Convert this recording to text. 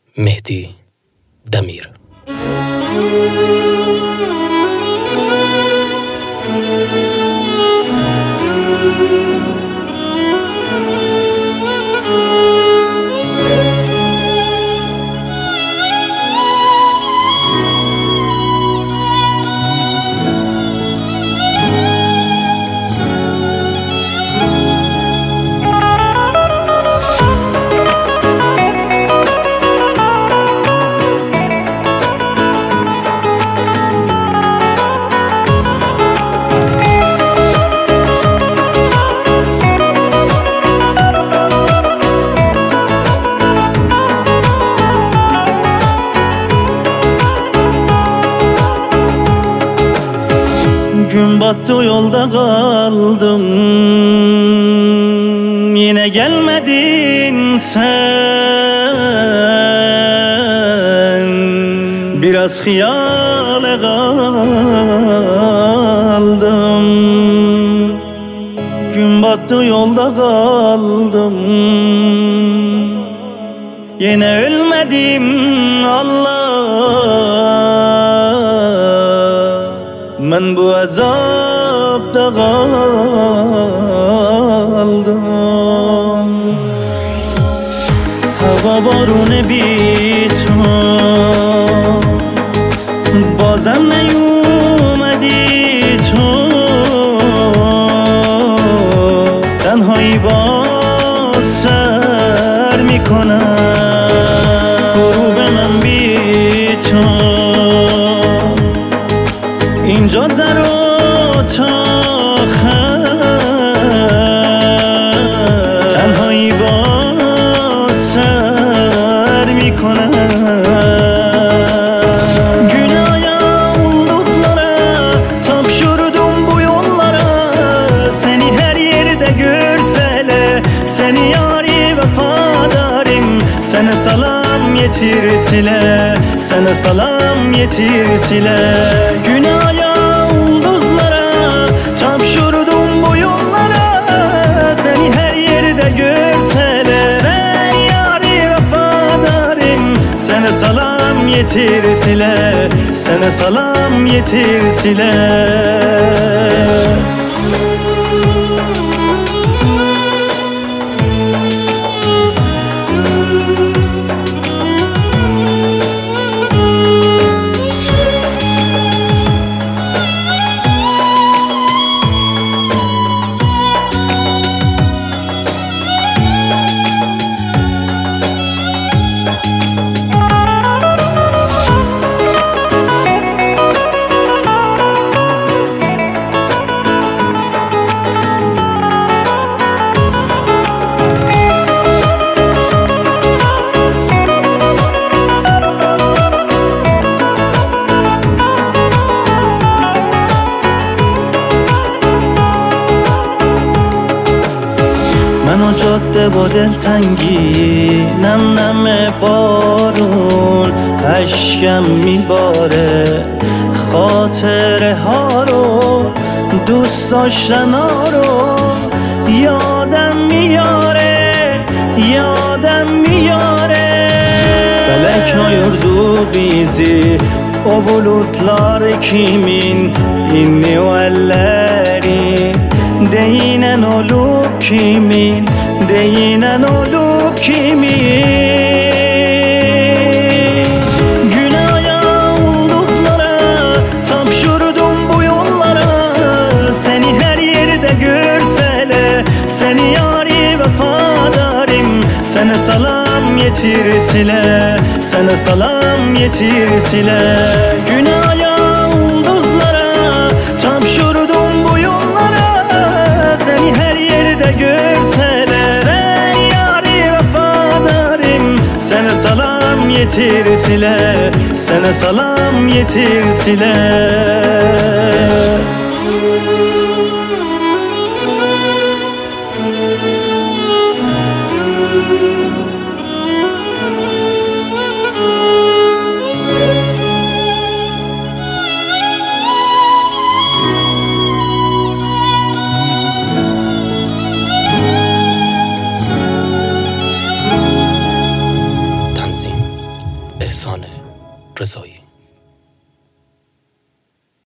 مهدی دمیر. Gün battı yolda kaldım, yine gelmedin sen. Biraz hayale kaldım. Gün battı yolda kaldım, yine ölmedim Allah. Ben bu azapta kaldım. Hava barune بیتو بازم نیومدی تو. تنهایی باز سر میکنم غروب من بی تو. اینجا در اتاق تنهایی باز سر میکنم. Günaya olduklara tapşırdım bu yollara. Seni her yerde görseler, seni yari vefadarım. Sana salam yetirsiler, sana salam yetirsiler. Günaya ulduzlara tapşırdım bu yollara. Seni her yerde görseler, sen yari vefadarım. Sana salam yetirsiler, sana salam yetirsiler. منو جاده با دلتنگی، نم نم بارون اشکم میباره. خاطره ها رو دوست داشتن ها رو یادم میاره، یادم میاره. Felek ayırdı bizi, o bulutlar kimin? İnni o elleri değinen olup kimin? Değinen olup kimin? Günaya olduklara tapşırdım bu yollara. Seni her yerde görseler, seni yari vefadarım. Sana salam yetirsiler, sana salam yetirsiler. Günaya ulduzlara tapşırdım bu yollara. Seni her yerde görseler, sen yari vefadarım. Sana salam yetirsiler, sana salam yetirsiler. احسان رضایی.